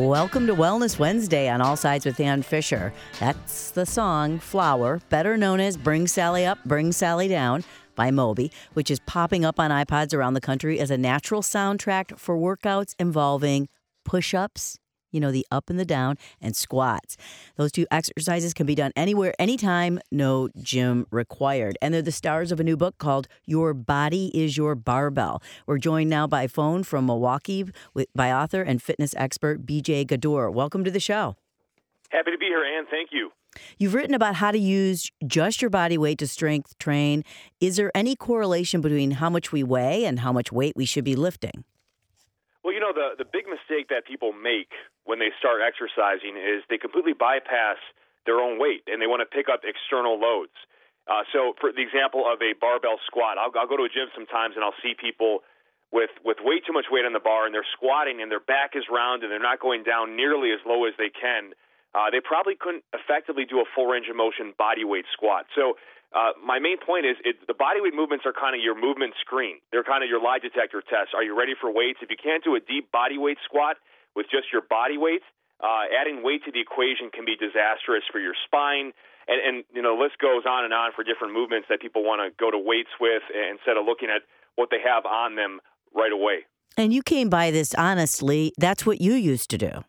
Welcome to Wellness Wednesday on All Sides with Ann Fisher. That's the song Flower, better known as Bring Sally Up, Bring Sally Down by Moby, which is popping up on iPods around the country as a natural soundtrack for workouts involving push-ups, the up and the down, and squats. Those two exercises can be done anywhere, anytime, no gym required. And they're the stars of a new book called Your Body is Your Barbell. We're joined now by phone from Milwaukee by author and fitness expert BJ Gaddour. Welcome to the show. Happy to be here, Ann. Thank you. You've written about how to use just your body weight to strength train. Is there any correlation between how much we weigh and how much weight we should be lifting? Well, the big mistake that people make when they start exercising is they completely bypass their own weight, and they want to pick up external loads. So for the example of a barbell squat, I'll go to a gym sometimes, and I'll see people with way too much weight on the bar, and they're squatting, and their back is round, and they're not going down nearly as low as they can. They probably couldn't effectively do a full range of motion body weight squat. So my main point is the body weight movements are kind of your movement screen. They're kind of your lie detector test. Are you ready for weights? If you can't do a deep body weight squat with just your body weight, adding weight to the equation can be disastrous for your spine. And the list goes on and on for different movements that people want to go to weights with instead of looking at what they have on them right away. And you came by this honestly. That's what you used to do.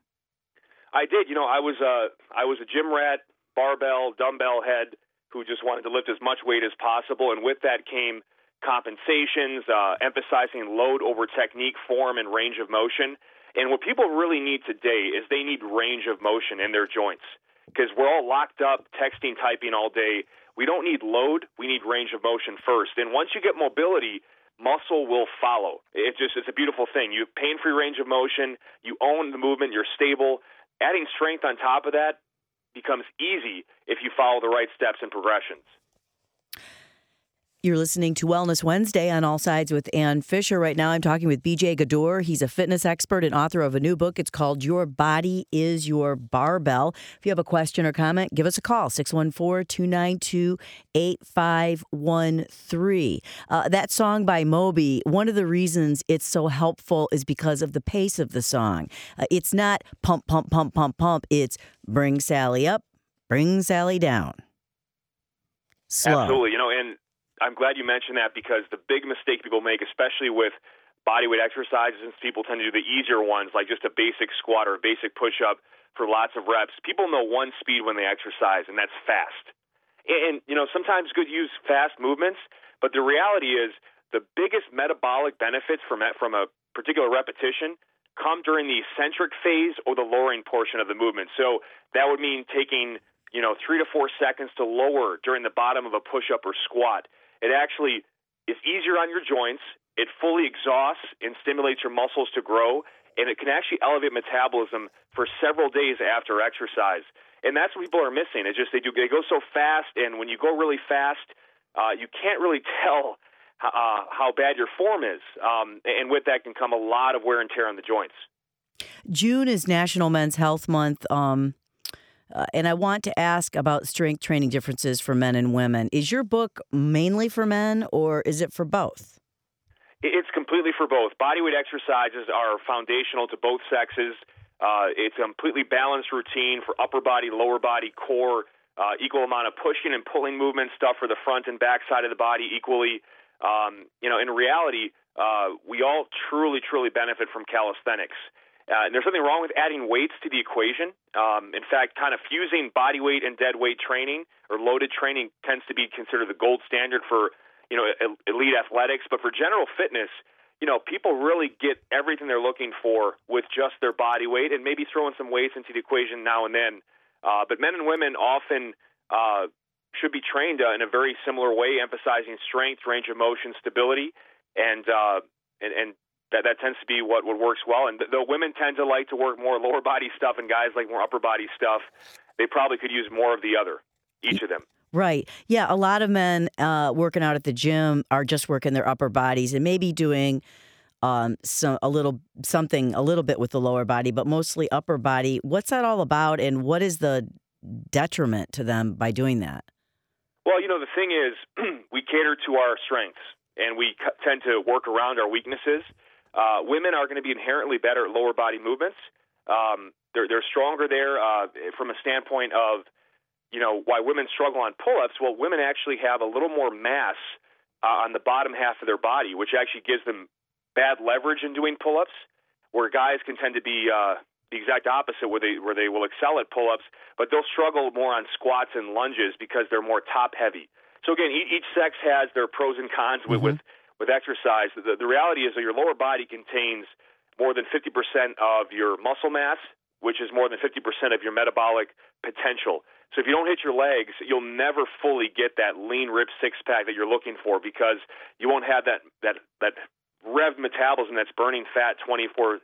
I did. I was a gym rat, barbell, dumbbell head who just wanted to lift as much weight as possible. And with that came compensations, emphasizing load over technique, form, and range of motion. And what people really need today is they need range of motion in their joints because we're all locked up, texting, typing all day. We don't need load. We need range of motion first. And once you get mobility, muscle will follow. It's a beautiful thing. You have pain-free range of motion. You own the movement. You're stable. Adding strength on top of that becomes easy if you follow the right steps and progressions. You're listening to Wellness Wednesday on All Sides with Ann Fisher. Right now I'm talking with BJ Gaddour. He's a fitness expert and author of a new book. It's called Your Body is Your Barbell. If you have a question or comment, give us a call, 614-292-8513. That song by Moby, one of the reasons it's so helpful is because of the pace of the song. It's not pump, pump, pump, pump, pump. It's bring Sally up, bring Sally down. Slow. Absolutely. And I'm glad you mentioned that because the big mistake people make, especially with bodyweight exercises, and people tend to do the easier ones, like just a basic squat or a basic push-up for lots of reps. People know one speed when they exercise, and that's fast. And sometimes good use fast movements, but the reality is the biggest metabolic benefits from a particular repetition come during the eccentric phase or the lowering portion of the movement. So that would mean taking 3 to 4 seconds to lower during the bottom of a push-up or squat. It actually is easier on your joints. It fully exhausts and stimulates your muscles to grow, and it can actually elevate metabolism for several days after exercise. And that's what people are missing. It's just they go so fast, and when you go really fast, you can't really tell how bad your form is. And with that can come a lot of wear and tear on the joints. June is National Men's Health Month. And I want to ask about strength training differences for men and women. Is your book mainly for men, or is it for both? It's completely for both. Bodyweight exercises are foundational to both sexes. It's a completely balanced routine for upper body, lower body, core, equal amount of pushing and pulling movement stuff for the front and back side of the body equally. In reality, we all truly, truly benefit from calisthenics. And there's something wrong with adding weights to the equation. In fact, kind of fusing body weight and dead weight training or loaded training tends to be considered the gold standard for, elite athletics. But for general fitness, people really get everything they're looking for with just their body weight and maybe throwing some weights into the equation now and then. But men and women often should be trained in a very similar way, emphasizing strength, range of motion, stability, and that tends to be what works well. And though women tend to like to work more lower body stuff and guys like more upper body stuff, they probably could use more of the other, each of them. Right. Yeah, a lot of men working out at the gym are just working their upper bodies and maybe doing a little bit with the lower body, but mostly upper body. What's that all about, and what is the detriment to them by doing that? Well, the thing is, we cater to our strengths, and we tend to work around our weaknesses. Women are going to be inherently better at lower body movements, They're stronger there from a standpoint of, why women struggle on pull-ups. Well, women actually have a little more mass on the bottom half of their body, which actually gives them bad leverage in doing pull-ups, where guys can tend to be the exact opposite, where they will excel at pull-ups, but they'll struggle more on squats and lunges because they're more top-heavy. So again, each sex has their pros and cons with exercise. The reality is that your lower body contains more than 50% of your muscle mass, which is more than 50% of your metabolic potential. So if you don't hit your legs, you'll never fully get that lean, ripped six-pack that you're looking for, because you won't have that rev metabolism that's burning fat 24/7,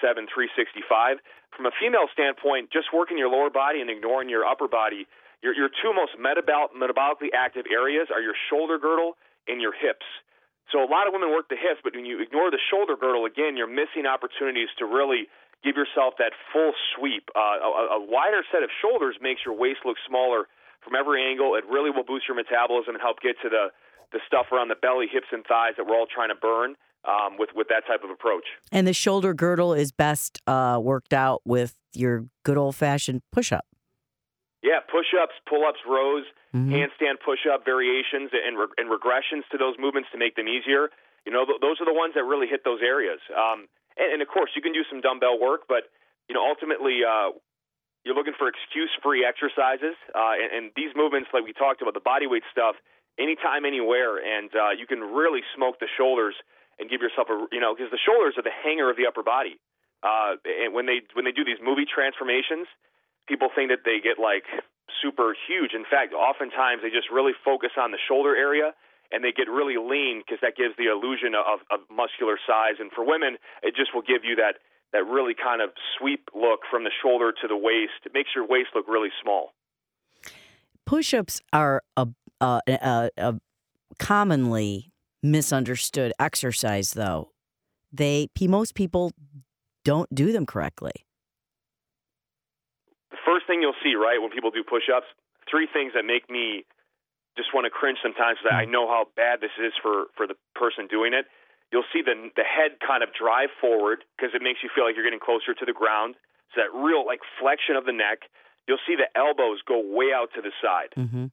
365. From a female standpoint, just working your lower body and ignoring your upper body, your two most metabolically active areas are your shoulder girdle and your hips. So a lot of women work the hips, but when you ignore the shoulder girdle, again, you're missing opportunities to really give yourself that full sweep. A wider set of shoulders makes your waist look smaller from every angle. It really will boost your metabolism and help get to the stuff around the belly, hips, and thighs that we're all trying to burn with that type of approach. And the shoulder girdle is best worked out with your good old-fashioned push-up. Yeah, push-ups, pull-ups, rows, handstand push-up variations, and regressions to those movements to make them easier. Those are the ones that really hit those areas. And of course, you can do some dumbbell work, but ultimately, you're looking for excuse-free exercises. And these movements, like we talked about, the body weight stuff, anytime, anywhere, and you can really smoke the shoulders and give yourself because the shoulders are the hanger of the upper body. And when they do these movie transformations, people think that they get like super huge. In fact, oftentimes they just really focus on the shoulder area, and they get really lean because that gives the illusion of muscular size. And for women, it just will give you that really kind of sweep look from the shoulder to the waist. It makes your waist look really small. Push-ups are a commonly misunderstood exercise, though. Most people don't do them correctly. The first thing you'll see, right, when people do push-ups, three things that make me just want to cringe sometimes, that I know how bad this is for the person doing it. You'll see the head kind of drive forward because it makes you feel like you're getting closer to the ground. So that real flexion of the neck. You'll see the elbows go way out to the side,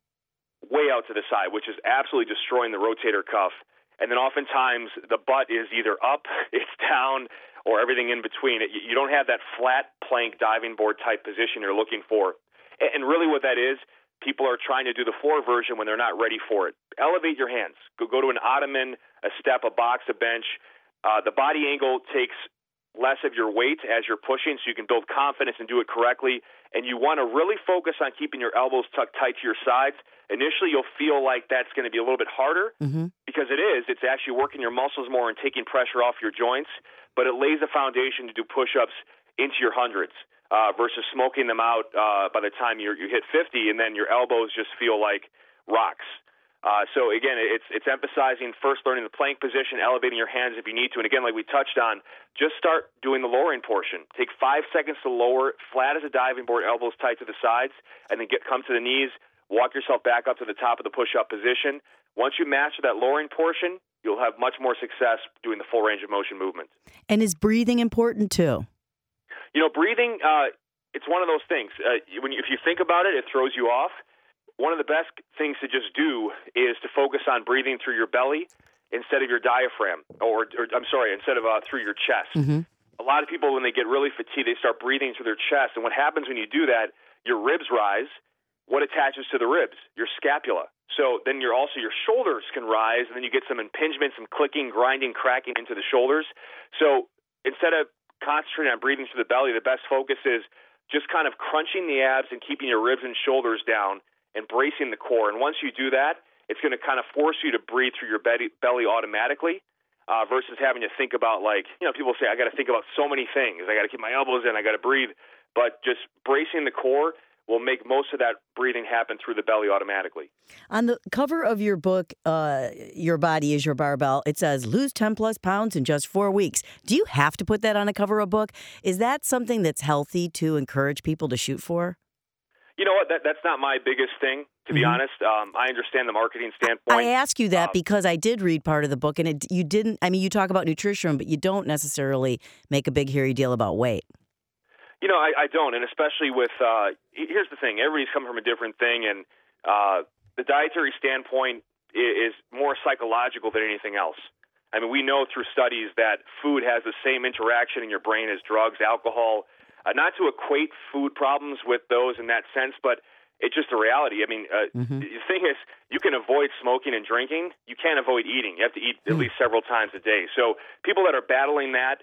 way out to the side, which is absolutely destroying the rotator cuff. And then oftentimes the butt is either up, it's down, or everything in between. You don't have that flat plank diving board type position you're looking for. And really what that is, people are trying to do the floor version when they're not ready for it. Elevate your hands. Go to an ottoman, a step, a box, a bench. The body angle takes less of your weight as you're pushing, so you can build confidence and do it correctly. And you want to really focus on keeping your elbows tucked tight to your sides. Initially, you'll feel like that's going to be a little bit harder because it is. It's actually working your muscles more and taking pressure off your joints, but it lays a foundation to do push-ups into your hundreds versus smoking them out by the time you hit 50, and then your elbows just feel like rocks. So again, it's emphasizing first learning the plank position, elevating your hands if you need to. And again, like we touched on, just start doing the lowering portion. Take 5 seconds to lower, flat as a diving board, elbows tight to the sides, and then come to the knees, walk yourself back up to the top of the push-up position. Once you master that lowering portion, you'll have much more success doing the full range of motion movement. And is breathing important too? Breathing, it's one of those things. If you think about it, it throws you off. One of the best things to just do is to focus on breathing through your belly instead of your diaphragm, instead of through your chest. A lot of people, when they get really fatigued, they start breathing through their chest. And what happens when you do that, your ribs rise. What attaches to the ribs? Your scapula. So then your shoulders can rise, and then you get some impingement, some clicking, grinding, cracking into the shoulders. So instead of concentrating on breathing through the belly, the best focus is just kind of crunching the abs and keeping your ribs and shoulders down and bracing the core. And once you do that, it's going to kind of force you to breathe through your belly automatically versus having to think about, people say, I got to think about so many things. I got to keep my elbows in. I got to breathe. But just bracing the core will make most of that breathing happen through the belly automatically. On the cover of your book, Your Body is Your Barbell, it says, lose 10 plus pounds in just 4 weeks. Do you have to put that on the cover of a book? Is that something that's healthy to encourage people to shoot for? You know what? That's not my biggest thing, to be honest. I understand the marketing standpoint. I ask you that because I did read part of the book, and you talk about nutrition, but you don't necessarily make a big, hairy deal about weight. I don't, and especially with here's the thing: everybody's coming from a different thing, and the dietary standpoint is more psychological than anything else. I mean, we know through studies that food has the same interaction in your brain as drugs, alcohol. Not to equate food problems with those in that sense, but it's just a reality. I mean, the thing is, you can avoid smoking and drinking. You can't avoid eating. You have to eat at least several times a day. So people that are battling that,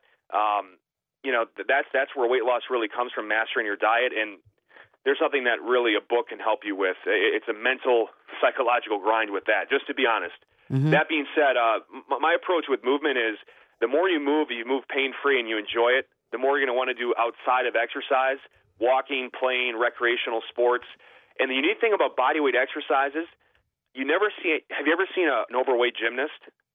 that's where weight loss really comes from, mastering your diet. And there's something that really a book can help you with. It's a mental, psychological grind with that, just to be honest. That being said, my approach with movement is the more you move pain-free and you enjoy it, the more you're going to want to do outside of exercise, walking, playing, recreational sports. And the unique thing about bodyweight exercises, have you ever seen an overweight gymnast?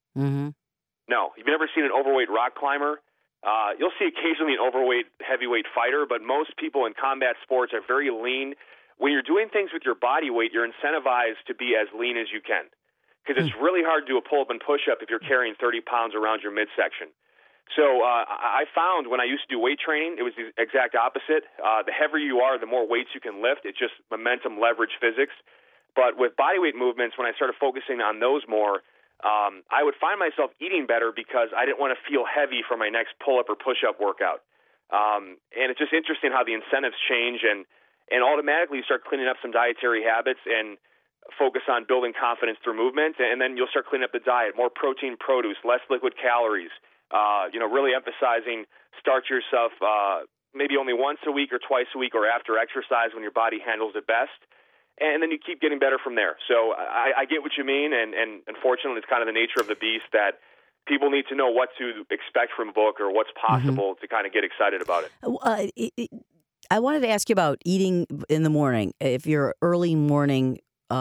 No. You've never seen an overweight rock climber? You'll see occasionally an overweight heavyweight fighter, but most people in combat sports are very lean. When you're doing things with your body weight, you're incentivized to be as lean as you can, because it's really hard to do a pull-up and push-up if you're carrying 30 pounds around your midsection. So I found when I used to do weight training, it was the exact opposite. The heavier you are, the more weights you can lift. It's just momentum, leverage, physics. But with bodyweight movements, when I started focusing on those more, I would find myself eating better because I didn't want to feel heavy for my next pull-up or push-up workout. And it's just interesting how the incentives change, and automatically you start cleaning up some dietary habits and focus on building confidence through movement, and then you'll start cleaning up the diet, more protein, produce, less liquid calories. Really emphasizing start yourself maybe only once a week or twice a week or after exercise when your body handles it best. And then you keep getting better from there. So I get what you mean, and unfortunately it's kind of the nature of the beast that people need to know what to expect from a book or what's possible to kind of get excited about it. I wanted to ask you about eating in the morning. If you're early morning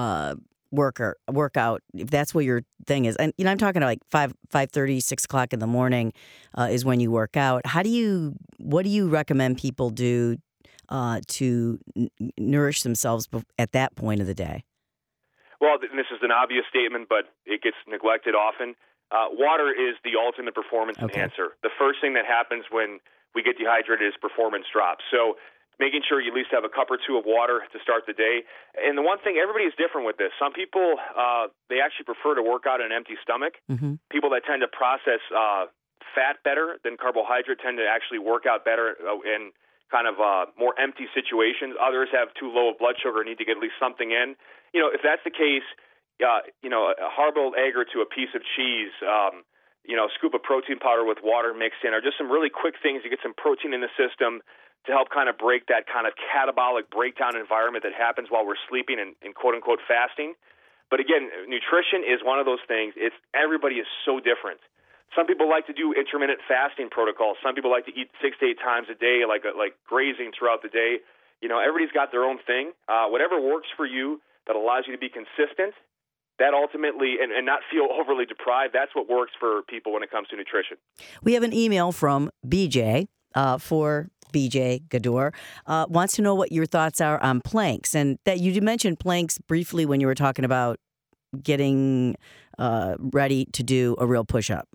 workout, if that's what your thing is. And, I'm talking like 5:30, 6 o'clock in the morning is when you work out. What do you recommend people do to nourish themselves at that point of the day? Well, this is an obvious statement, but it gets neglected often. Water is the ultimate performance enhancer. The first thing that happens when we get dehydrated is performance drops. So making sure you at least have a cup or two of water to start the day. And the one thing, everybody is different with this. Some people, they actually prefer to work out on an empty stomach. People that tend to process fat better than carbohydrate tend to actually work out better in kind of more empty situations. Others have too low of blood sugar, need to get at least something in. If that's the case, a hard-boiled egg or two, a piece of cheese, scoop of protein powder with water mixed in, are just some really quick things to get some protein in the system to help kind of break that kind of catabolic breakdown environment that happens while we're sleeping and quote-unquote fasting. But again, nutrition is one of those things. Everybody is so different. Some people like to do intermittent fasting protocols. Some people like to eat 6 to 8 times a day, like grazing throughout the day. Everybody's got their own thing. Whatever works for you that allows you to be consistent, that ultimately, and not feel overly deprived, that's what works for people when it comes to nutrition. We have an email from BJ for BJ Gador, wants to know what your thoughts are on planks. And that you mentioned planks briefly when you were talking about getting ready to do a real push-up.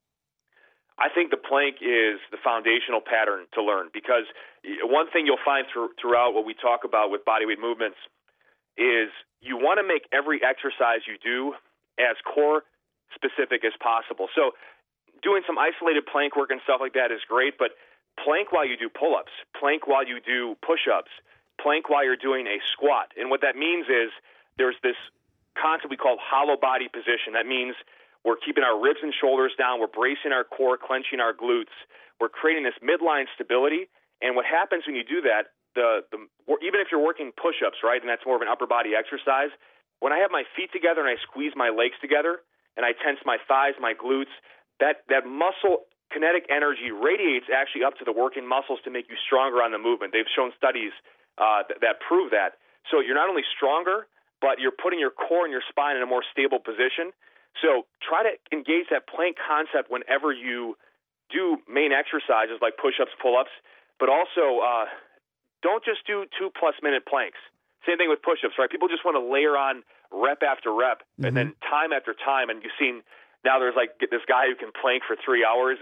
I think the plank is the foundational pattern to learn, because one thing you'll find throughout what we talk about with bodyweight movements is you want to make every exercise you do as core specific as possible. So doing some isolated plank work and stuff like that is great, but plank while you do pull-ups, plank while you do push-ups, plank while you're doing a squat. And what that means is there's this concept we call hollow body position. That means we're keeping our ribs and shoulders down, we're bracing our core, clenching our glutes, we're creating this midline stability. And what happens when you do that, even if you're working push-ups, right, and that's more of an upper body exercise, when I have my feet together and I squeeze my legs together and I tense my thighs, my glutes, that muscle kinetic energy radiates actually up to the working muscles to make you stronger on the movement. They've shown studies that prove that. So you're not only stronger, but you're putting your core and your spine in a more stable position. So try to engage that plank concept whenever you do main exercises like push-ups, pull-ups, but also don't just do 2+ minute planks. Same thing with push-ups, right? People just want to layer on rep after rep and then time after time. And you've seen now there's like this guy who can plank for 3 hours and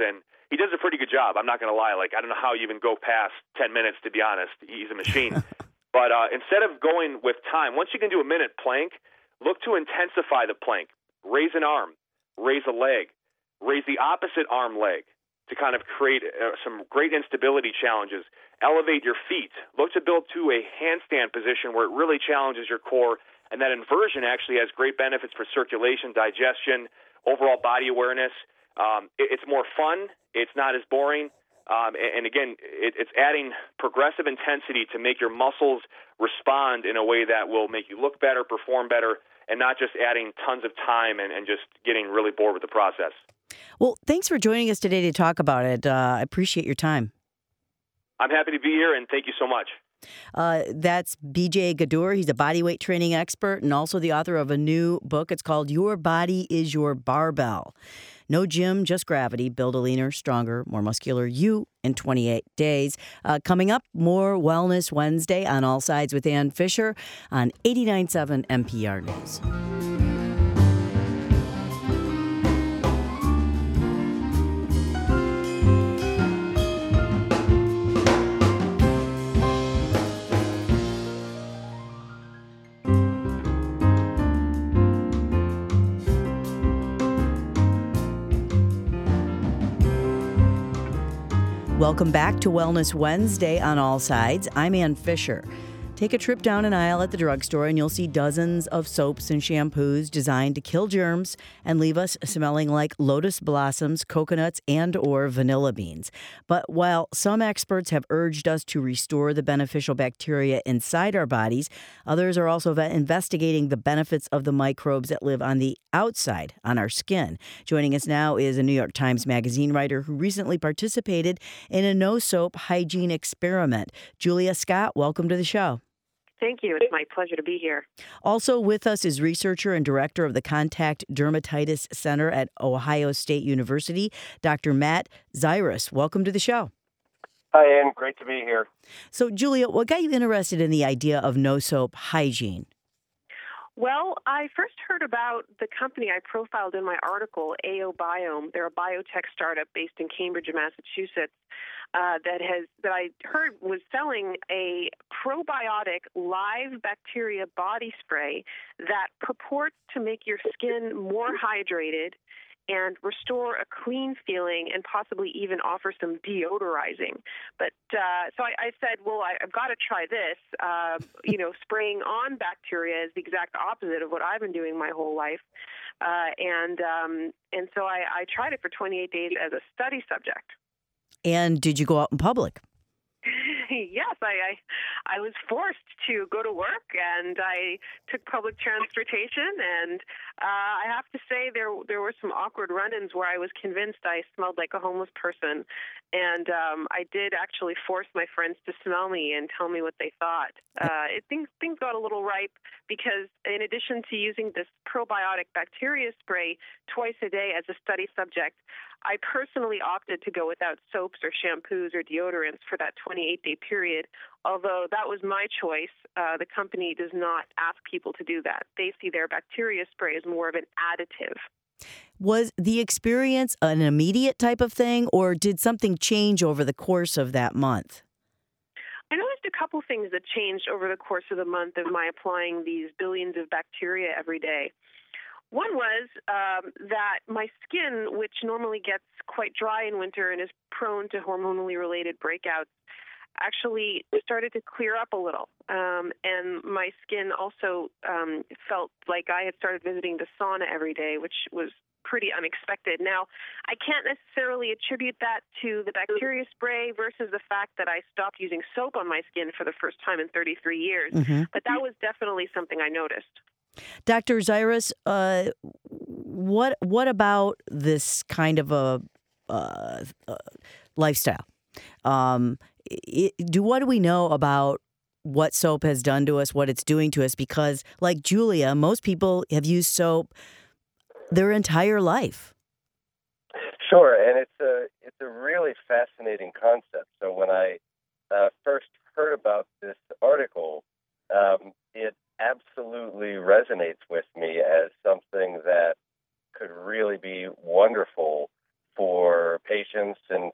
he does a pretty good job. I'm not going to lie. Like, I don't know how you even go past 10 minutes, to be honest. He's a machine. But instead of going with time, once you can do a minute plank, look to intensify the plank. Raise an arm, raise a leg, raise the opposite arm leg to kind of create some great instability challenges. Elevate your feet. Look to build to a handstand position where it really challenges your core. And that inversion actually has great benefits for circulation, digestion, overall body awareness. It's more fun. It's not as boring. And again, it's adding progressive intensity to make your muscles respond in a way that will make you look better, perform better, and not just adding tons of time and just getting really bored with the process. Well, thanks for joining us today to talk about it. I appreciate your time. I'm happy to be here, and thank you so much. That's BJ Gaddour. He's a bodyweight training expert and also the author of a new book. It's called Your Body is Your Barbell. No gym, just gravity. Build a leaner, stronger, more muscular you in 28 days. Coming up, more Wellness Wednesday on All Sides with Ann Fisher on 89.7 NPR News. Welcome back to Wellness Wednesday on All Sides. I'm Ann Fisher. Take a trip down an aisle at the drugstore and you'll see dozens of soaps and shampoos designed to kill germs and leave us smelling like lotus blossoms, coconuts, and or vanilla beans. But while some experts have urged us to restore the beneficial bacteria inside our bodies, others are also investigating the benefits of the microbes that live on the outside, on our skin. Joining us now is a New York Times Magazine writer who recently participated in a no-soap hygiene experiment. Julia Scott, welcome to the show. Thank you. It's my pleasure to be here. Also with us is researcher and director of the Contact Dermatitis Center at Ohio State University, Dr. Matt Zyrus. Welcome to the show. Hi, Ann. Great to be here. So, Julia, what got you interested in the idea of no-soap hygiene? Well, I first heard about the company I profiled in my article, AOBiome. They're a biotech startup based in Cambridge, Massachusetts, that I heard was selling a probiotic live bacteria body spray that purports to make your skin more hydrated and restore a clean feeling and possibly even offer some deodorizing. But so I said, well, I've got to try this. Spraying on bacteria is the exact opposite of what I've been doing my whole life. And so I tried it for 28 days as a study subject. And did you go out in public? Yes, I was forced to go to work, and I took public transportation, and I have to say there were some awkward run-ins where I was convinced I smelled like a homeless person, and I did actually force my friends to smell me and tell me what they thought. Things got a little ripe because in addition to using this probiotic bacteria spray twice a day as a study subject, I personally opted to go without soaps or shampoos or deodorants for that 28-day period. Although that was my choice, the company does not ask people to do that. They see their bacteria spray as more of an additive. Was the experience an immediate type of thing, or did something change over the course of that month? I noticed a couple things that changed over the course of the month of my applying these billions of bacteria every day. One was that my skin, which normally gets quite dry in winter and is prone to hormonally related breakouts, actually started to clear up a little. And my skin also felt like I had started visiting the sauna every day, which was pretty unexpected. Now, I can't necessarily attribute that to the bacteria spray versus the fact that I stopped using soap on my skin for the first time in 33 years. Mm-hmm. But that was definitely something I noticed. Dr. Zyrus, what about this kind of a lifestyle? What do we know about what soap has done to us, what it's doing to us? Because, like Julia, most people have used soap their entire life. Sure, and it's a really fascinating concept. So when I first heard about this article, it absolutely resonates with me as something that could really be wonderful for patients and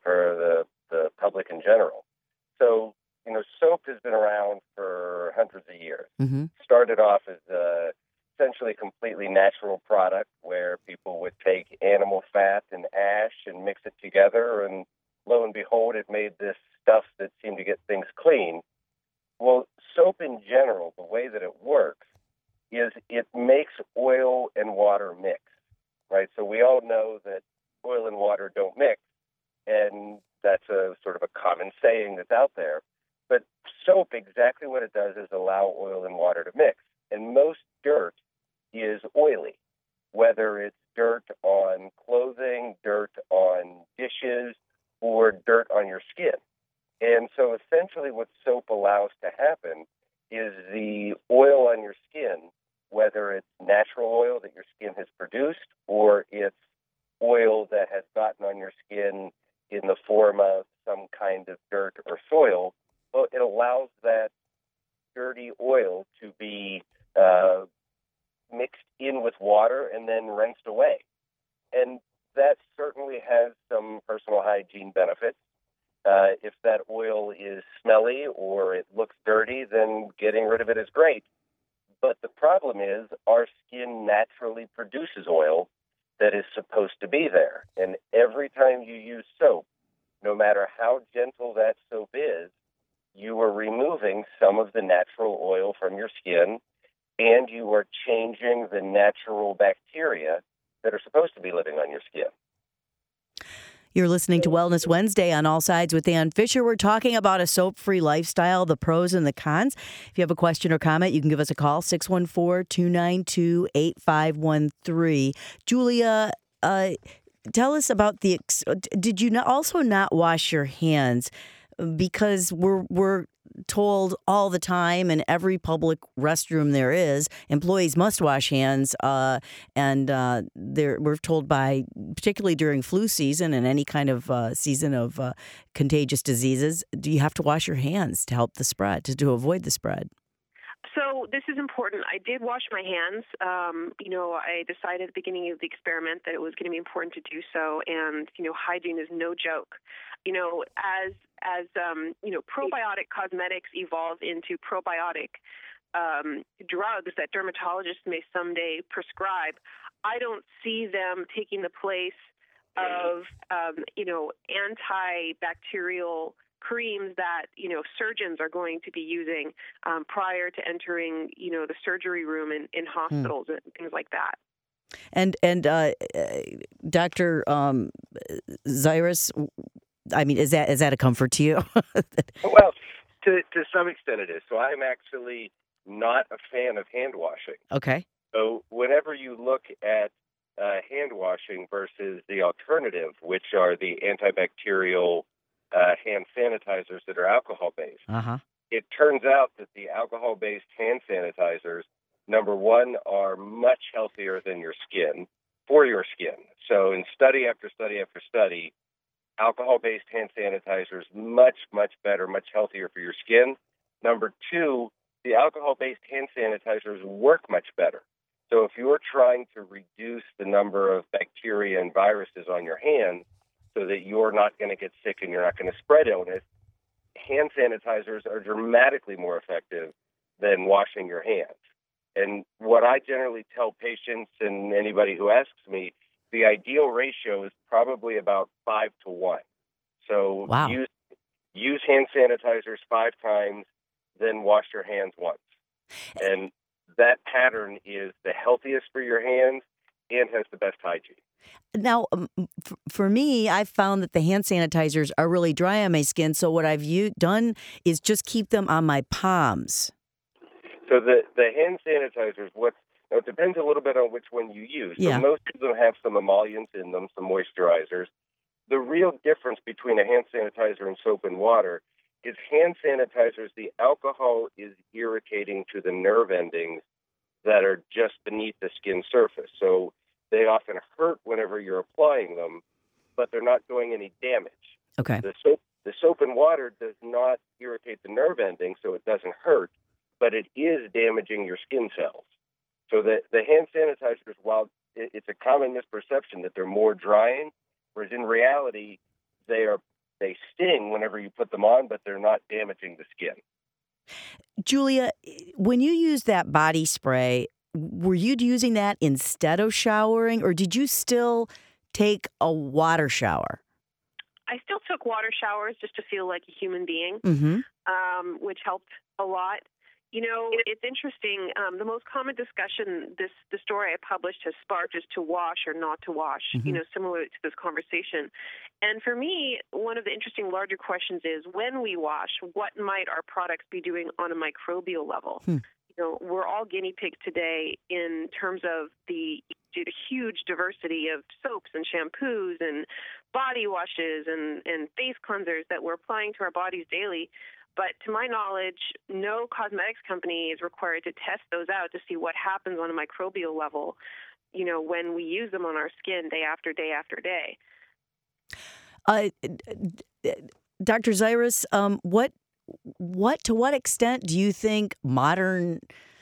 around for hundreds of years. Mm-hmm. Started off as essentially a completely natural product where people would take animal fat and ash and mix it together, and lo and behold, it made this stuff that seemed to get things clean. Well, soap in general, the way that it works is it makes oil and water mix, right? So we all know that oil and water don't mix, and that's a sort of a common saying that's out there. But soap, exactly what it does is allow oil and water to mix. And most dirt is oily, whether it's dirt on clothing, dirt on dishes, or dirt on your skin. And so essentially what soap allows to happen is the oil on your skin, whether it's natural oil that your skin has produced or it's oil that has gotten on your skin in the form of some kind of dirt or soil, well, it allows that dirty oil to be mixed in with water and then rinsed away. And that certainly has some personal hygiene benefits. If that oil is smelly or it looks dirty, then getting rid of it is great. But the problem is our skin naturally produces oil that is supposed to be there. And every time you use soap, no matter how gentle that soap is, you are removing some of the natural oil from your skin, and you are changing the natural bacteria that are supposed to be living on your skin. You're listening to Wellness Wednesday on All Sides with Ann Fisher. We're talking about a soap-free lifestyle, the pros and the cons. If you have a question or comment, you can give us a call, 614-292-8513. Julia, tell us about did you also not wash your hands? Because we're told all the time in every public restroom there is, employees must wash hands, and we're told particularly during flu season and any kind of season of contagious diseases, do you have to wash your hands to help the spread, to avoid the spread? So this is important. I did wash my hands. I decided at the beginning of the experiment that it was going to be important to do so, and hygiene is no joke. As probiotic cosmetics evolve into probiotic drugs that dermatologists may someday prescribe, I don't see them taking the place of antibacterial creams that surgeons are going to be using prior to entering the surgery room in hospitals and things like that. And Dr. Zyrus, I mean, is that a comfort to you? Well, to some extent it is. So I'm actually not a fan of hand washing. Okay. So whenever you look at hand washing versus the alternative, which are the antibacterial hand sanitizers that are alcohol-based, it turns out that the alcohol-based hand sanitizers, number one, are much healthier than your skin, for your skin. So in study after study after study, alcohol-based hand sanitizers much, much better, much healthier for your skin. Number two, the alcohol-based hand sanitizers work much better. So if you're trying to reduce the number of bacteria and viruses on your hands so that you're not going to get sick and you're not going to spread illness, hand sanitizers are dramatically more effective than washing your hands. And what I generally tell patients and anybody who asks me, the ideal ratio is probably about 5 to 1. So wow. use hand sanitizers 5 times, then wash your hands once. And that pattern is the healthiest for your hands and has the best hygiene. Now, for me, I've found that the hand sanitizers are really dry on my skin. So what I've done is just keep them on my palms. So the hand sanitizers, it depends a little bit on which one you use. Yeah. So most of them have some emollients in them, some moisturizers. The real difference between a hand sanitizer and soap and water is hand sanitizers, the alcohol is irritating to the nerve endings that are just beneath the skin surface. So they often hurt whenever you're applying them, but they're not doing any damage. Okay. The soap and water does not irritate the nerve ending, so it doesn't hurt, but it is damaging your skin cells. So the hand sanitizers, while it's a common misperception that they're more drying, whereas in reality, they sting whenever you put them on, but they're not damaging the skin. Julia, when you used that body spray, were you using that instead of showering, or did you still take a water shower? I still took water showers just to feel like a human being, which helped a lot. You know, it's interesting. The most common discussion the story I published has sparked is to wash or not to wash, you know, similar to this conversation. And for me, one of the interesting larger questions is when we wash, what might our products be doing on a microbial level? You know, we're all guinea pigs today in terms of the huge diversity of soaps and shampoos and body washes and face cleansers that we're applying to our bodies daily. But to my knowledge, no cosmetics company is required to test those out to see what happens on a microbial level, you know, when we use them on our skin day after day after day. Dr. Zyrus, to what extent do you think modern,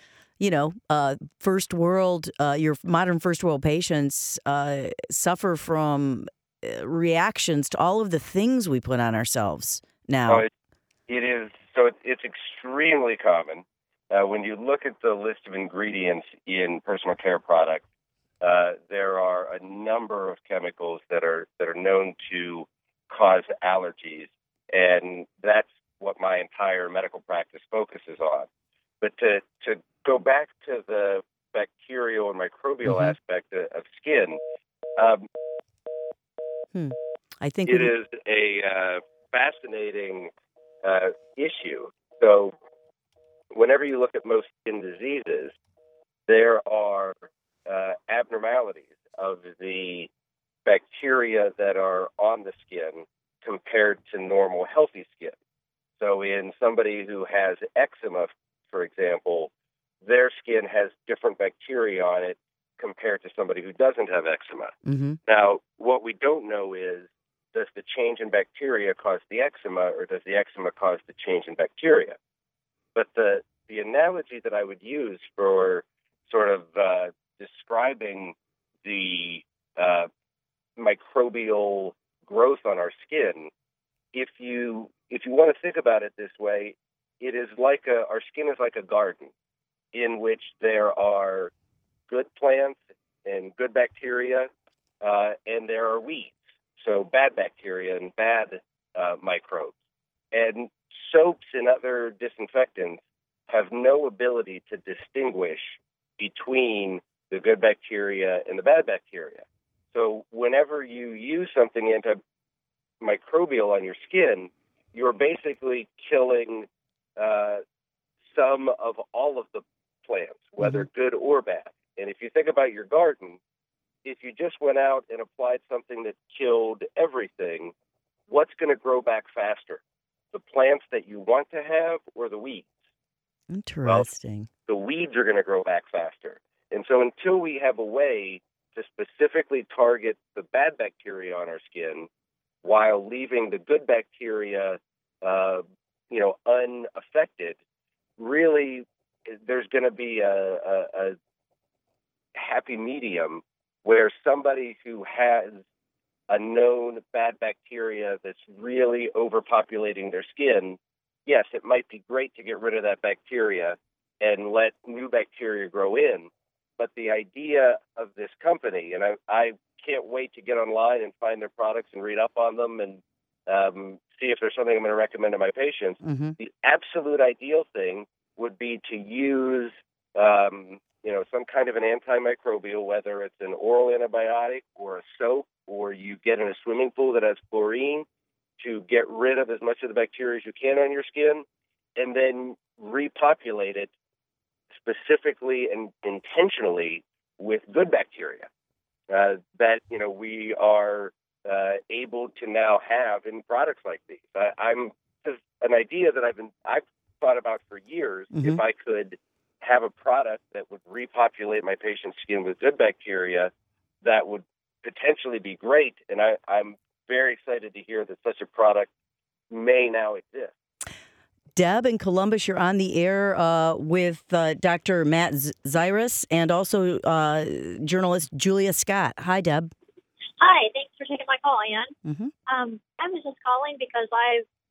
first world, your modern first world patients suffer from reactions to all of the things we put on ourselves now? It is. So it's extremely common. When you look at the list of ingredients in personal care products, there are a number of chemicals that are known to cause allergies, and that's what my entire medical practice focuses on. But to go back to the bacterial and microbial aspect of skin, I think it is a fascinating issue. So whenever you look at most skin diseases, there are abnormalities of the bacteria that are on the skin compared to normal healthy skin. So in somebody who has eczema, for example, their skin has different bacteria on it compared to somebody who doesn't have eczema. Now, what we don't know is, does the change in bacteria cause the eczema, or does the eczema cause the change in bacteria? But the analogy that I would use for sort of describing the microbial growth on our skin, if you want to think about it this way, it is like our skin is like a garden in which there are good plants and good bacteria, and there are weeds. So bad bacteria and bad microbes. And soaps and other disinfectants have no ability to distinguish between the good bacteria and the bad bacteria. So whenever you use something antimicrobial on your skin, you're basically killing some of all of the plants, whether good or bad. And if you think about your garden, if you just went out and applied something that killed everything, what's going to grow back faster? The plants that you want to have or the weeds? Interesting. Well, the weeds are going to grow back faster. And so until we have a way to specifically target the bad bacteria on our skin while leaving the good bacteria, unaffected, really there's going to be a happy medium where somebody who has a known bad bacteria that's really overpopulating their skin, yes, it might be great to get rid of that bacteria and let new bacteria grow in. But the idea of this company, and I can't wait to get online and find their products and read up on them and see if there's something I'm going to recommend to my patients. The absolute ideal thing would be to use some kind of an antimicrobial, whether it's an oral antibiotic or a soap, or you get in a swimming pool that has chlorine, to get rid of as much of the bacteria as you can on your skin, and then repopulate it specifically and intentionally with good bacteria that we are able to now have in products like these. I'm just an idea that I've thought about for years. If I could have a product that would repopulate my patient's skin with good bacteria, that would potentially be great. And I'm very excited to hear that such a product may now exist. Deb in Columbus, you're on the air with Dr. Matt Zyrus and also journalist Julia Scott. Hi, Deb. Hi, thanks for taking my call, Ann. I was just calling because for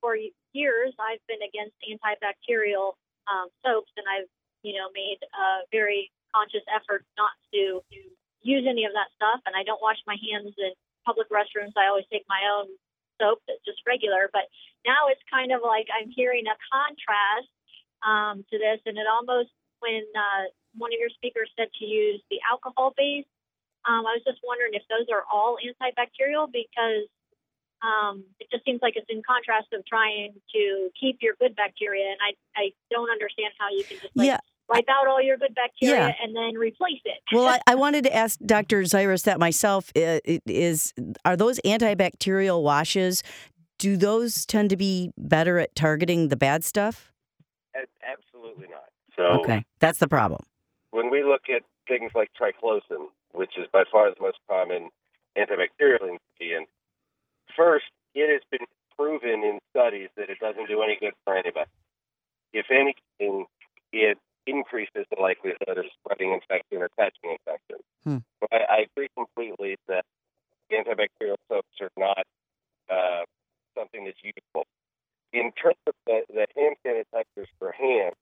years, I've been against antibacterial soaps, and I've, made a very conscious effort not to use any of that stuff. And I don't wash my hands in public restrooms. I always take my own soap that's just regular. But now it's kind of like I'm hearing a contrast to this, and it almost, when one of your speakers said to use the alcohol base, I was just wondering if those are all antibacterial, because it just seems like it's in contrast of trying to keep your good bacteria, and I don't understand how you can just wipe out all your good bacteria and then replace it. Well, I wanted to ask Dr. Zyrus that myself. Are those antibacterial washes, do those tend to be better at targeting the bad stuff? Absolutely not. So okay, that's the problem. When we look at things like triclosan, which is by far the most common antibacterial ingredient, first, it has been proven in studies that it doesn't do any good for anybody. If anything, it increases the likelihood of spreading infection or catching infection. I agree completely that antibacterial soaps are not something that's useful. In terms of the hand sanitizers for hands,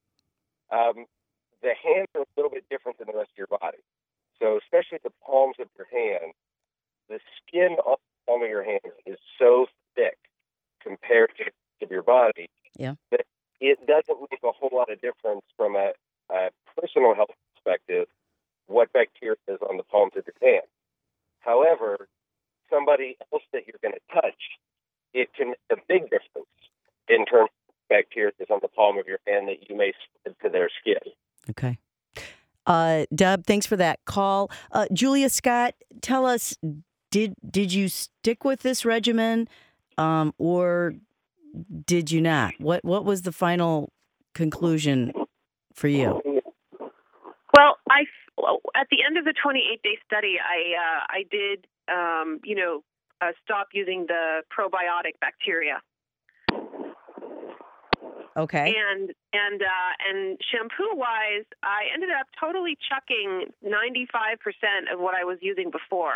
the hands are a little bit different than the rest of your body. So especially the palms of your hands, the skin on the palm of your hands is so thick compared to your body that it doesn't make a whole lot of difference from a personal health perspective what bacteria is on the palms of your hands. However, somebody else that you're going to touch, it can make a big difference in terms of bacteria is on the palm of your hand that you may spread to their skin. Okay. Deb, thanks for that call. Julia Scott, tell us, did you stick with this regimen or did you not? What was the final conclusion for you? Well, at the end of the 28-day study, I did, stop using the probiotic bacteria. Okay. And shampoo wise, I ended up totally chucking 95% of what I was using before.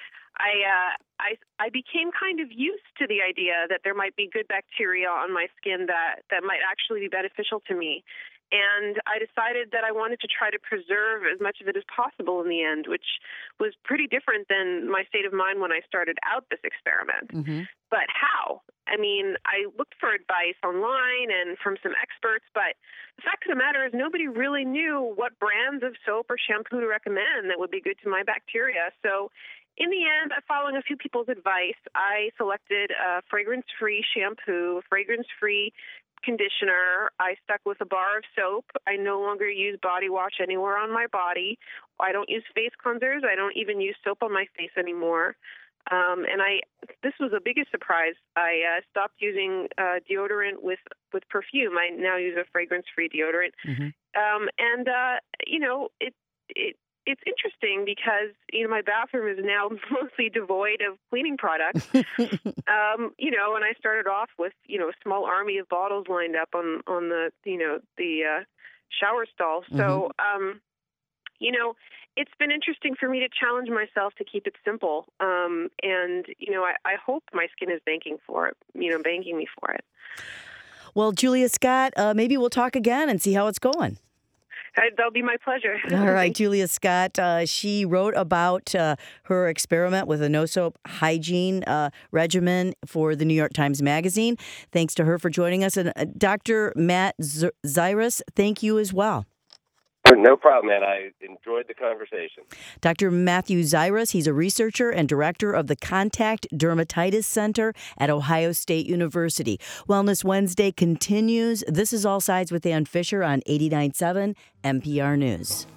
I became kind of used to the idea that there might be good bacteria on my skin that might actually be beneficial to me. And I decided that I wanted to try to preserve as much of it as possible in the end, which was pretty different than my state of mind when I started out this experiment. Mm-hmm. But how? I mean, I looked for advice online and from some experts, but the fact of the matter is nobody really knew what brands of soap or shampoo to recommend that would be good to my bacteria. So in the end, following a few people's advice, I selected a fragrance-free shampoo, fragrance-free conditioner. I stuck with a bar of soap. I no longer use body wash anywhere on my body. I don't use face cleansers. I don't even use soap on my face anymore. And this was the biggest surprise. I stopped using deodorant with perfume. I now use a fragrance-free deodorant. Mm-hmm. It's interesting because, my bathroom is now mostly devoid of cleaning products. And I started off with, a small army of bottles lined up on the shower stall. So, it's been interesting for me to challenge myself to keep it simple. I hope my skin is thanking me for it. Well, Julia Scott, maybe we'll talk again and see how it's going. That'll be my pleasure. All right, Julia Scott. She wrote about her experiment with a no-soap hygiene regimen for the New York Times Magazine. Thanks to her for joining us. And Dr. Matt Zyrus, thank you as well. No problem, man. I enjoyed the conversation. Dr. Matthew Zyrus, he's a researcher and director of the Contact Dermatitis Center at Ohio State University. Wellness Wednesday continues. This is All Sides with Ann Fisher on 89.7 NPR News.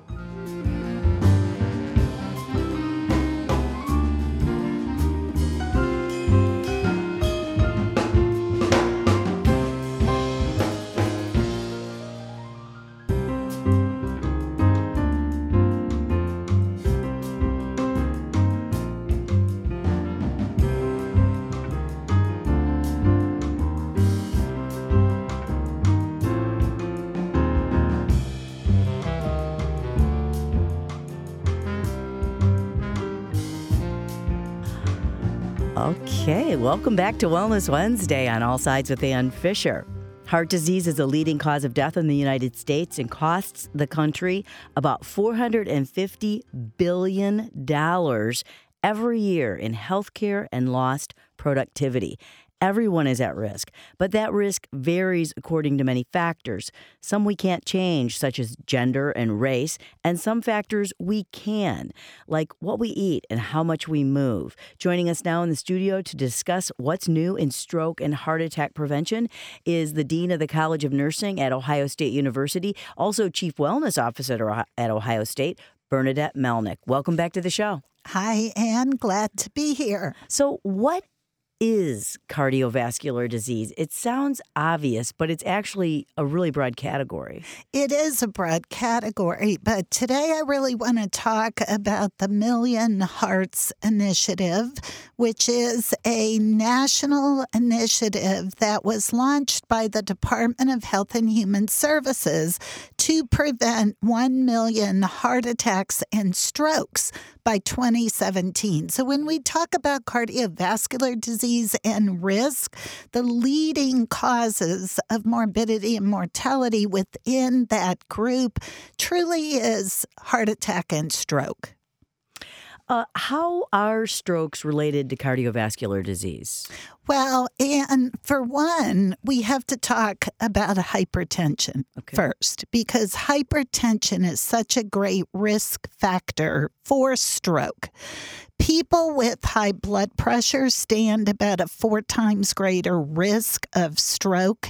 Okay, welcome back to Wellness Wednesday on All Sides with Ann Fisher. Heart disease is a leading cause of death in the United States and costs the country about $450 billion every year in healthcare and lost productivity. Everyone is at risk, but that risk varies according to many factors. Some we can't change, such as gender and race, and some factors we can, like what we eat and how much we move. Joining us now in the studio to discuss what's new in stroke and heart attack prevention is the Dean of the College of Nursing at Ohio State University, also Chief Wellness Officer at Ohio State, Bernadette Melnick. Welcome back to the show. Hi, Ann. Glad to be here. So what is cardiovascular disease? It sounds obvious, but it's actually a really broad category. It is a broad category, but today I really want to talk about the Million Hearts Initiative, which is a national initiative that was launched by the Department of Health and Human Services to prevent 1 million heart attacks and strokes by 2017. So when we talk about cardiovascular disease and risk, the leading causes of morbidity and mortality within that group truly is heart attack and stroke. How are strokes related to cardiovascular disease? Well, and for one, we have to talk about hypertension first, because hypertension is such a great risk factor for stroke. People with high blood pressure stand about a 4 times greater risk of stroke.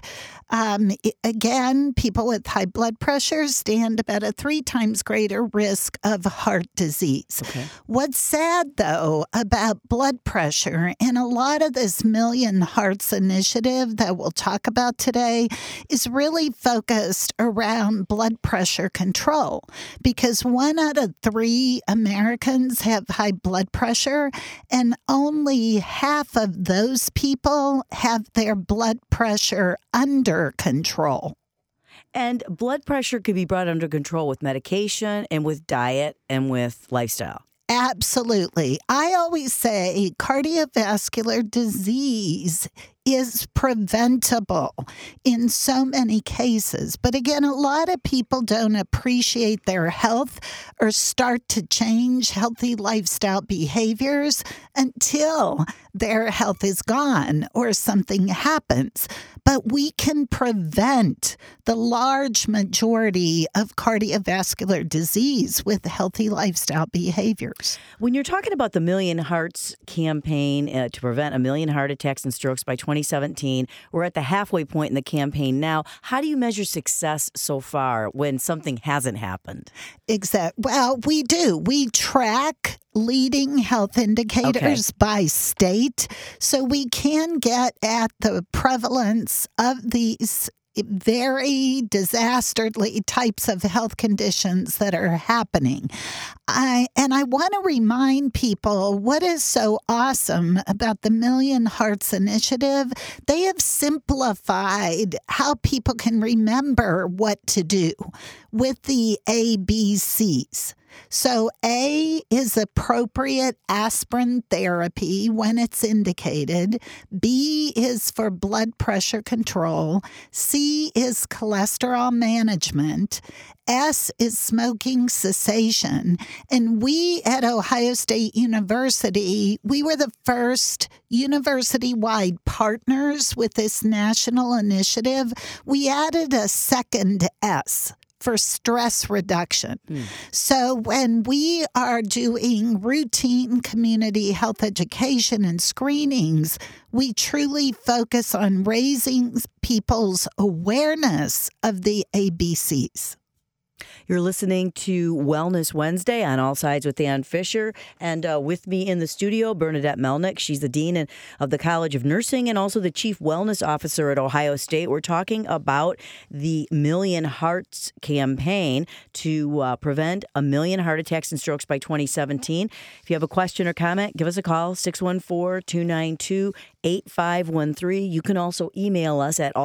Again, people with high blood pressure stand about a 3 times greater risk of heart disease. Okay. What's sad, though, about blood pressure, and a lot of this Million Hearts Initiative that we'll talk about today is really focused around blood pressure control, because 1 out of 3 Americans have high blood pressure, and only half of those people have their blood pressure under control. And blood pressure could be brought under control with medication and with diet and with lifestyle. Absolutely. I always say cardiovascular disease is preventable in so many cases. But again, a lot of people don't appreciate their health or start to change healthy lifestyle behaviors until their health is gone or something happens. But we can prevent the large majority of cardiovascular disease with healthy lifestyle behaviors. When you're talking about the Million Hearts campaign to prevent 1 million heart attacks and strokes by 2017, we're at the halfway point in the campaign now. How do you measure success so far when something hasn't happened? Exactly. Well, we do. We track leading health indicators by state, so we can get at the prevalence of these very disastrously types of health conditions that are happening. I want to remind people what is so awesome about the Million Hearts Initiative. They have simplified how people can remember what to do with the ABCs. So A is appropriate aspirin therapy when it's indicated. B is for blood pressure control. C is cholesterol management. S is smoking cessation. And we at Ohio State University, we were the first university-wide partners with this national initiative. We added a second S for stress reduction. So when we are doing routine community health education and screenings, we truly focus on raising people's awareness of the ABCs. You're listening to Wellness Wednesday on All Sides with Ann Fisher. And with me in the studio, Bernadette Melnick. She's the Dean of the College of Nursing and also the Chief Wellness Officer at Ohio State. We're talking about the Million Hearts campaign to prevent 1 million heart attacks and strokes by 2017. If you have a question or comment, give us a call, 614-292-8513. You can also email us at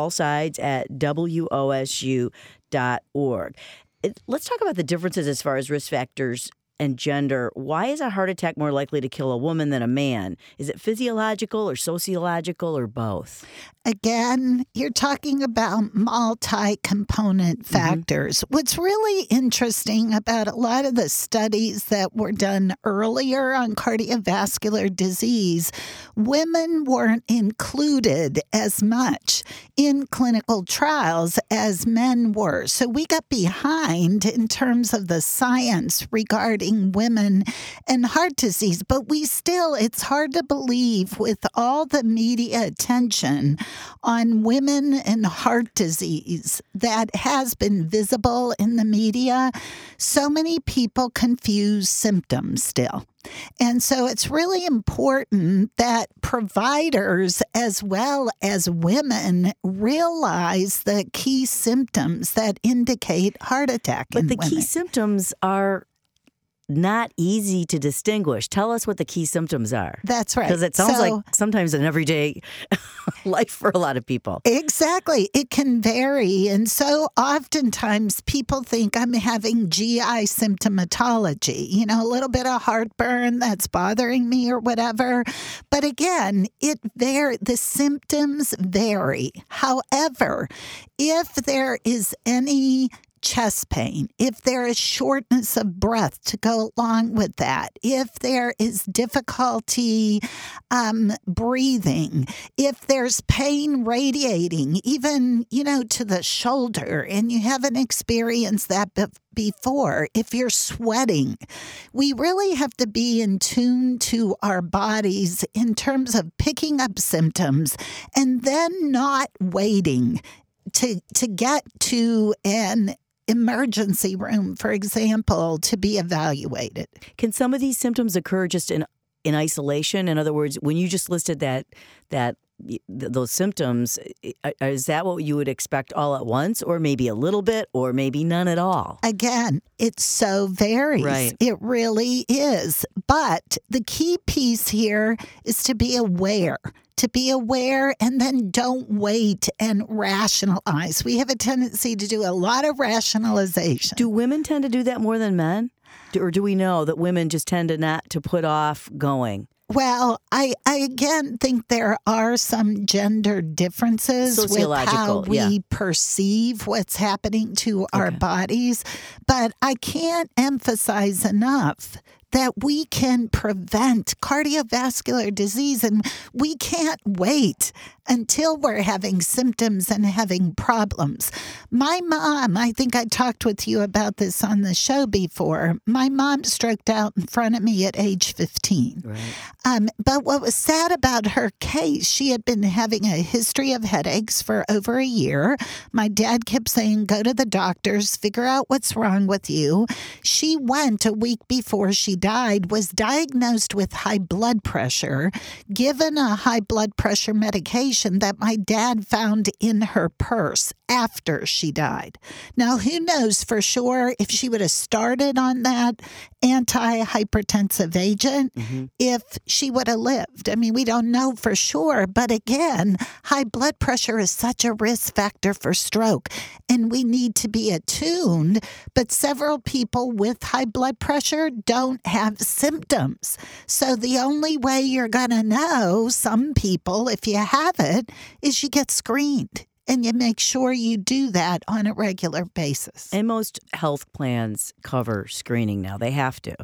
allsides@wosu.org. Let's talk about the differences as far as risk factors and gender, why is a heart attack more likely to kill a woman than a man? Is it physiological or sociological or both? Again, you're talking about multi-component factors. What's really interesting about a lot of the studies that were done earlier on cardiovascular disease, women weren't included as much in clinical trials as men were. So we got behind in terms of the science regarding women and heart disease. But it's hard to believe with all the media attention on women and heart disease that has been visible in the media, so many people confuse symptoms still. And so it's really important that providers as well as women realize the key symptoms that indicate heart attack in women. But the key symptoms are not easy to distinguish. Tell us what the key symptoms are. That's right. Because it sounds like sometimes an everyday life for a lot of people. Exactly. It can vary. And so oftentimes people think I'm having GI symptomatology, a little bit of heartburn that's bothering me or whatever. But again, the symptoms vary. However, if there is any chest pain, if there is shortness of breath to go along with that, if there is difficulty breathing, if there's pain radiating, even, to the shoulder, and you haven't experienced that before, if you're sweating, we really have to be in tune to our bodies in terms of picking up symptoms and then not waiting to get to an emergency room, for example, to be evaluated. Can some of these symptoms occur just in isolation? In other words, when you just listed those symptoms, is that what you would expect all at once, or maybe a little bit, or maybe none at all? Again, it so varies. Right. It really is. But the key piece here is to be aware. And then don't wait and rationalize. We have a tendency to do a lot of rationalization. Do women tend to do that more than men? Or do we know that women just tend to not to put off going? Well, I again think there are some gender differences with how we perceive what's happening to our bodies. But I can't emphasize enough that we can prevent cardiovascular disease, and we can't wait until we're having symptoms and having problems. My mom, I think I talked with you about this on the show before. My mom stroked out in front of me at age 15. Right. But what was sad about her case, she had been having a history of headaches for over a year. My dad kept saying, go to the doctors, figure out what's wrong with you. She went a week before she died, was diagnosed with high blood pressure, given a high blood pressure medication that my dad found in her purse after she died. Now, who knows for sure if she would have started on that antihypertensive agent, if she would have lived. I mean, we don't know for sure. But again, high blood pressure is such a risk factor for stroke, and we need to be attuned. But several people with high blood pressure don't have symptoms. So the only way you're going to know, some people, if you have it, is you get screened. And you make sure you do that on a regular basis. And most health plans cover screening now. They have to.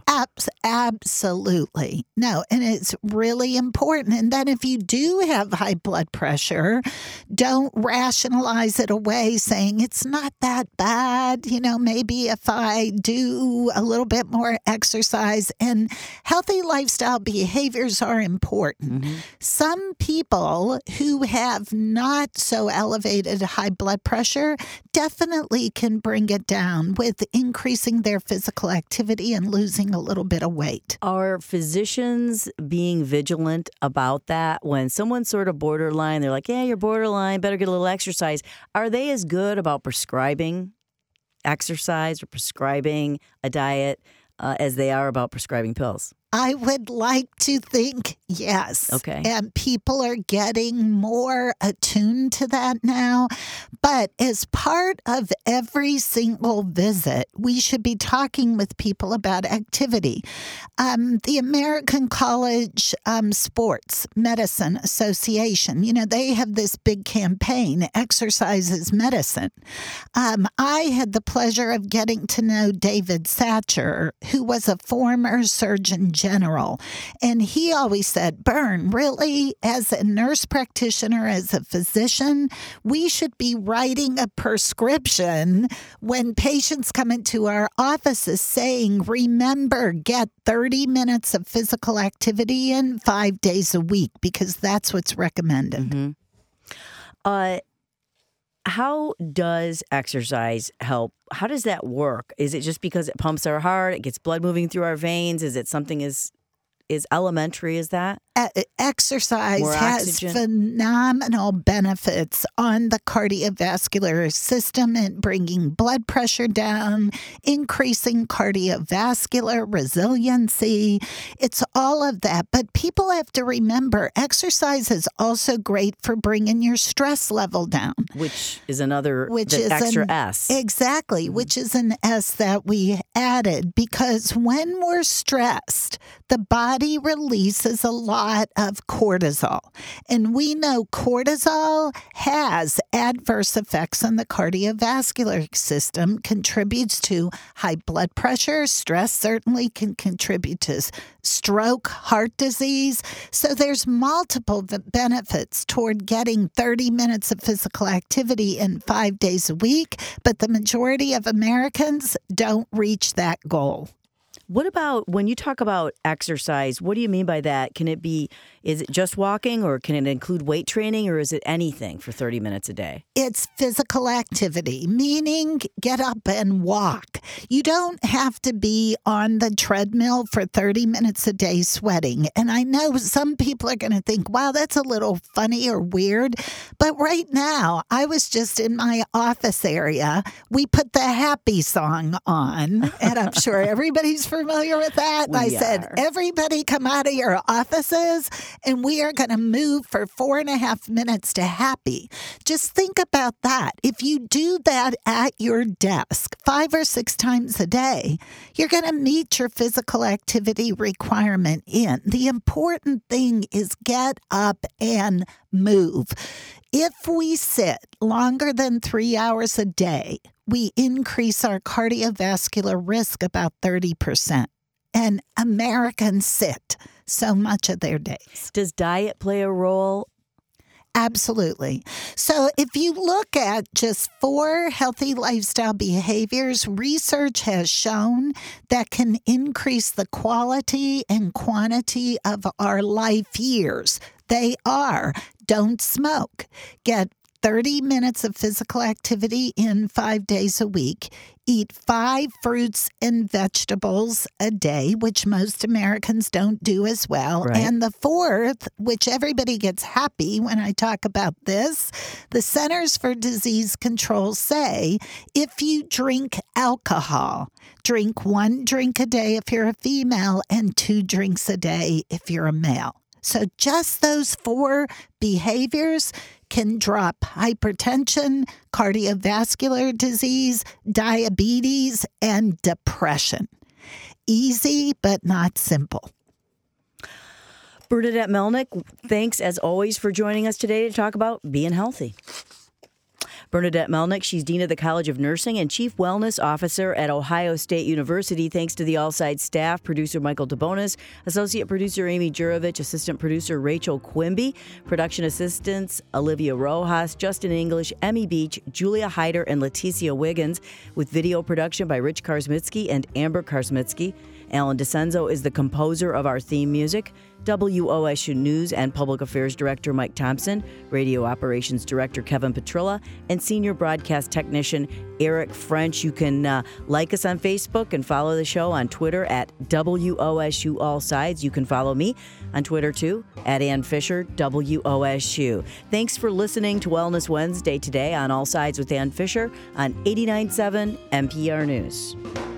Absolutely. No, and it's really important. And then if you do have high blood pressure, don't rationalize it away saying it's not that bad. Maybe if I do a little bit more exercise, and healthy lifestyle behaviors are important. Some people who have not so elevated high blood pressure definitely can bring it down with increasing their physical activity and losing a little bit of weight. Are physicians being vigilant about that? When someone's sort of borderline, they're like, yeah, you're borderline, better get a little exercise. Are they as good about prescribing exercise or prescribing a diet as they are about prescribing pills? I would like to think yes. Okay. And people are getting more attuned to that now. But as part of every single visit, we should be talking with people about activity. The American College Sports Medicine Association, they have this big campaign, Exercise is Medicine. I had the pleasure of getting to know David Satcher, who was a former Surgeon General. And he always said, Bern, really, as a nurse practitioner, as a physician, we should be writing a prescription when patients come into our offices saying, remember, get 30 minutes of physical activity in 5 days a week, because that's what's recommended. Mm-hmm. How does exercise help? How does that work? Is it just because it pumps our heart, it gets blood moving through our veins? Is it something as elementary as that? Exercise has phenomenal benefits on the cardiovascular system and bringing blood pressure down, increasing cardiovascular resiliency. It's all of that. But people have to remember exercise is also great for bringing your stress level down. Which is another extra S. Exactly, which is an S that we added, because when we're stressed, the body releases a lot of cortisol. And we know cortisol has adverse effects on the cardiovascular system, contributes to high blood pressure. Stress certainly can contribute to stroke, heart disease. So there's multiple benefits toward getting 30 minutes of physical activity in 5 days a week, but the majority of Americans don't reach that goal. What about when you talk about exercise? What do you mean by that? Is it just walking, or can it include weight training, or is it anything for 30 minutes a day? It's physical activity, meaning get up and walk. You don't have to be on the treadmill for 30 minutes a day sweating. And I know some people are going to think, wow, that's a little funny or weird. But right now, I was just in my office area. We put the happy song on, and I'm sure everybody's familiar with that. I said, everybody come out of your offices and we are going to move for 4.5 minutes to happy. Just think about that. If you do that at your desk 5 or 6 times a day, you're going to meet your physical activity requirement in. The important thing is get up and move. If we sit longer than 3 hours a day, we increase our cardiovascular risk about 30%. And Americans sit so much of their days. Does diet play a role? Absolutely. So if you look at just 4 healthy lifestyle behaviors, research has shown that can increase the quality and quantity of our life years. They are: don't smoke, get 30 minutes of physical activity in 5 days a week, eat 5 fruits and vegetables a day, which most Americans don't do as well. Right. And the 4th, which everybody gets happy when I talk about this, the Centers for Disease Control say if you drink alcohol, drink 1 drink a day if you're a female and 2 drinks a day if you're a male. So just those 4 behaviors can drop hypertension, cardiovascular disease, diabetes, and depression. Easy, but not simple. Bernadette Melnick, thanks as always for joining us today to talk about being healthy. Bernadette Melnick, she's Dean of the College of Nursing and Chief Wellness Officer at Ohio State University. Thanks to the All Sides staff, producer Michael DeBonis, Associate Producer Amy Jurovich, Assistant Producer Rachel Quimby, Production Assistants Olivia Rojas, Justin English, Emmy Beach, Julia Hyder, and Leticia Wiggins, with video production by Rich Karsmitsky and Amber Karsmitsky. Alan DeCenzo is the composer of our theme music. WOSU News and Public Affairs Director Mike Thompson, Radio Operations Director Kevin Petrilla, and Senior Broadcast Technician Eric French. You can like us on Facebook and follow the show on Twitter at WOSU All Sides. You can follow me on Twitter too, at Ann Fisher, WOSU. Thanks for listening to Wellness Wednesday today on All Sides with Ann Fisher on 89.7 NPR News.